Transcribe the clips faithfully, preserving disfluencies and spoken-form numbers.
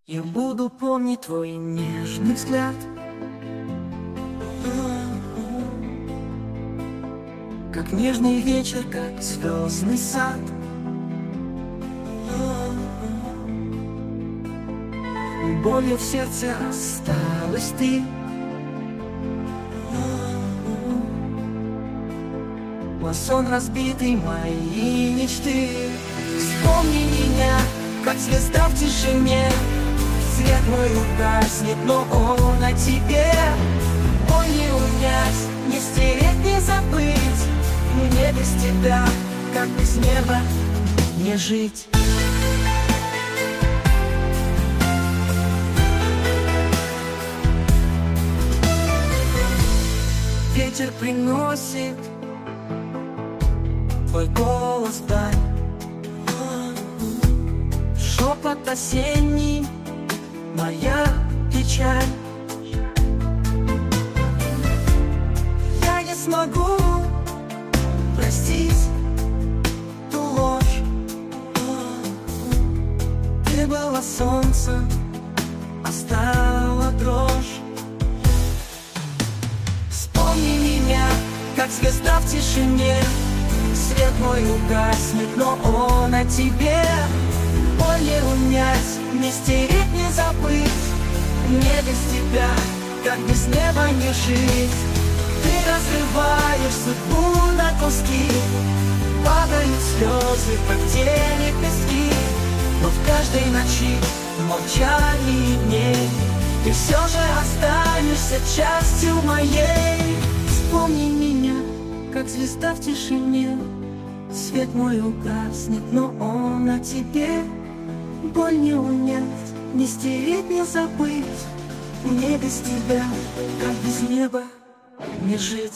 Я буду помнить твой нежный взгляд, как нежный вечер, как звездный сад. Болью в сердце осталась ты. Сон разбитый мои мечты. Вспомни меня, как звезда в тишине. Свет мой угаснет, но он о тебе. Боль не унять, не стереть, не забыть. Мне без тебя, как без неба, не жить. Ветер приносит твой голос вдаль, шепот осенний, моя печаль. Я не смогу простить ту ложь. Ты была солнцем, а стала дрожь. Вспомни меня, как звезда в тишине. Свет мой угаснет, но он о тебе. Боль не унять, не стереть, не забыть. Мне без тебя, как без неба, не жить. Ты разрываешь судьбу на куски. Падают слезы, как тени пески. Но в каждой ночи, в молчании дней, ты все же останешься частью моей. Вспомни меня, как звезда в тишине. Свет мой угаснет, но он о тебе. Боль не унять, не стереть, не забыть. Мне без тебя, как без неба, не жить.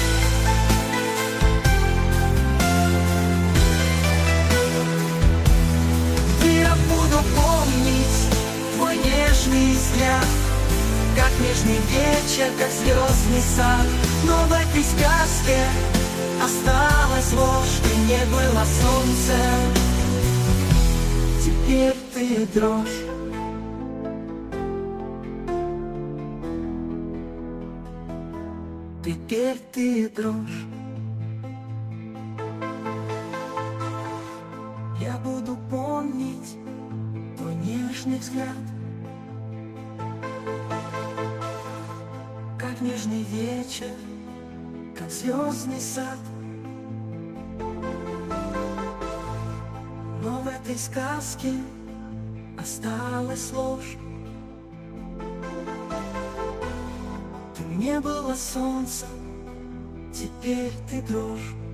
Я буду помнить твой нежный взгляд, как нежный вечер, как звездный сад. Но в этой сказке осталась ложь, ты не была солнцем. Теперь ты дрожь. Теперь ты дрожь. Я буду помнить твой нежный взгляд, как нежный вечер, как звездный сад. Но в этой сказке осталась ложь. Ты не была солнцем, теперь ты дрожь.